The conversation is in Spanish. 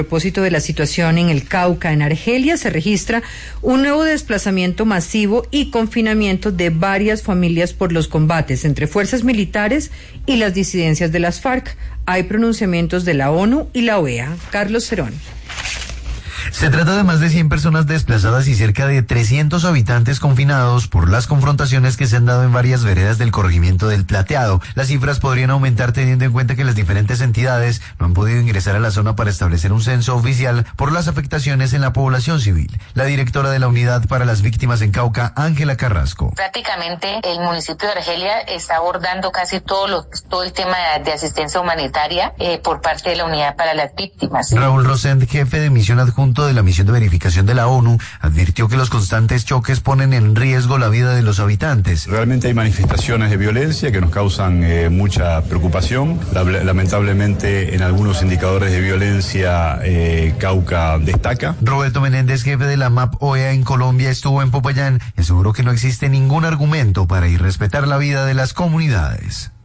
A propósito de la situación en el Cauca, en Argelia, se registra un nuevo desplazamiento masivo y confinamiento de varias familias por los combates entre fuerzas militares y las disidencias de las FARC. Hay pronunciamientos de la ONU y la OEA. Carlos Cerón. Se trata de más de 100 personas desplazadas y cerca de 300 habitantes confinados por las confrontaciones que se han dado en varias veredas del corregimiento del Plateado. Las cifras podrían aumentar teniendo en cuenta que las diferentes entidades no han podido ingresar a la zona para establecer un censo oficial por las afectaciones en la población civil. La directora de la Unidad para las Víctimas en Cauca, Ángela Carrasco. Prácticamente el municipio de Argelia está abordando casi todo el tema de asistencia humanitaria por parte de la Unidad para las Víctimas. Raúl Rosend, jefe de misión adjunto de la misión de verificación de la ONU, advirtió que los constantes choques ponen en riesgo la vida de los habitantes. Realmente hay manifestaciones de violencia que nos causan mucha preocupación. Lamentablemente en algunos indicadores de violencia Cauca destaca. Roberto Menéndez, jefe de la MAP OEA en Colombia, estuvo en Popayán y aseguró que no existe ningún argumento para irrespetar la vida de las comunidades.